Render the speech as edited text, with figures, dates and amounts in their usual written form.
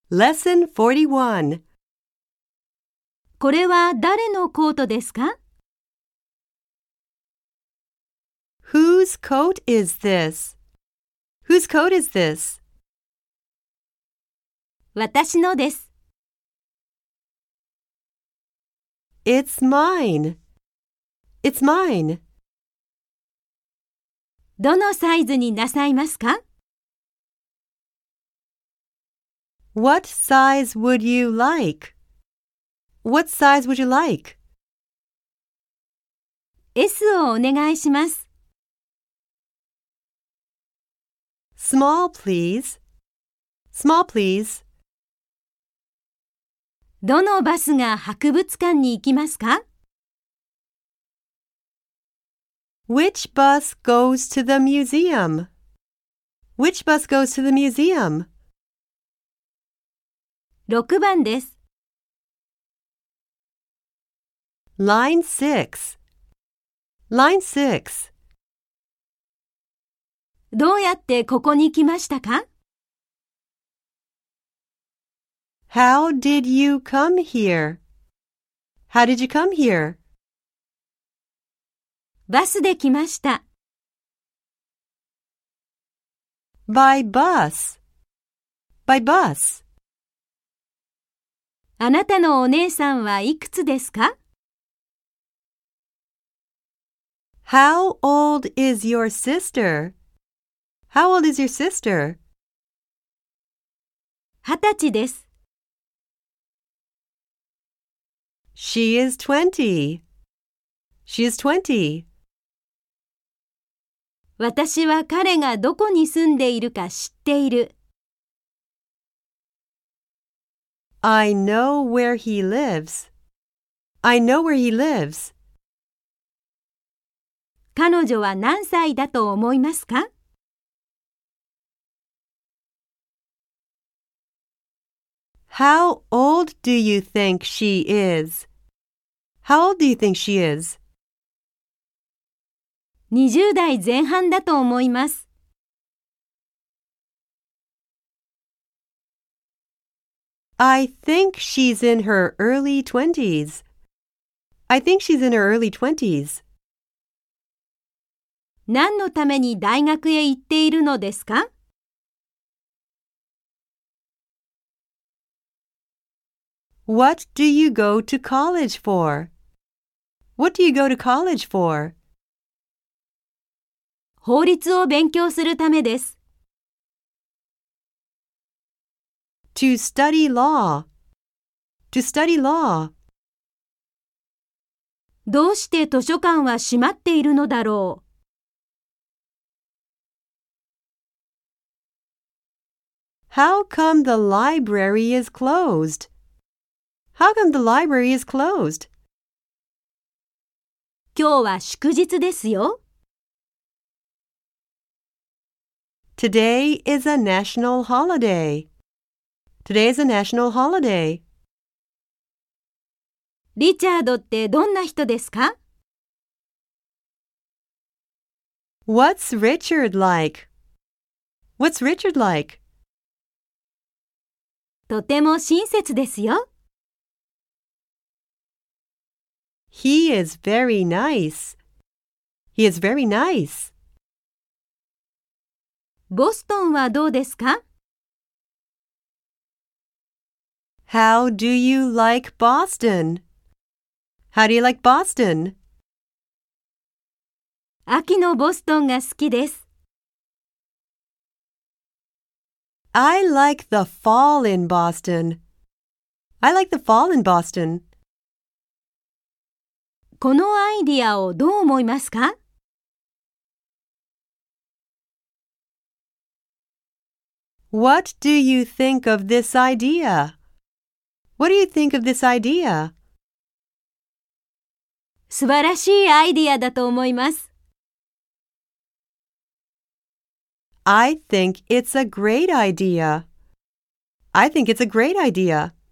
Lesson 41. これは誰のコートですか？ Whose coat is this? Whose coat is this? 私のです。 It's mine. It's mine. どのサイズになさいますか？ What size would you like? What size would you like? S をお願いします。 Small, please. Small, please. どのバスが博物館に行きますか？ Which bus goes to the museum? Which bus goes to the museum? 6番です。 Line 6. Line 6. どうやってここに来ましたか？ How did you come here? How did you come here? バスで来ました。 By bus. By bus. あなたのお姉さんはいくつですか？ How old is your sister? How old is your sister? 20歳です。 She is 20. She is 20. 私は彼がどこに住んでいるか知っている。 I know where he lives. I know where he lives. 彼女は何歳だと思いますか？ How old do you think she is? How old do you think she is? 20代前半だと思います。 I think she's in her early 20s. I think she's in her early 20s. 何のために大学へ行っているのですか？ What do you go to college for? What do you go to college for? 法律を勉強するためです。 To study law. To study law. どうして図書館は閉まっているのだろう。 How come the library is closed? How come the library is closed? 今日は祝日ですよ。 Today is a national holiday. Today is a national holiday. リチャードってどんな人ですか？ What's Richard like? What's Richard like? とても親切ですよ。 He is very nice. He is very nice. ボストンはどうですか？ How do you like Boston? How do you like Boston? 秋のボストンが好きです。 I like the fall in Boston. I like the fall in Boston. このアイディアをどう思いますか？ What do you think of this idea? What do you think of this idea? 素晴らしいアイディアだと思います。 I think it's a great idea. I think it's a great idea.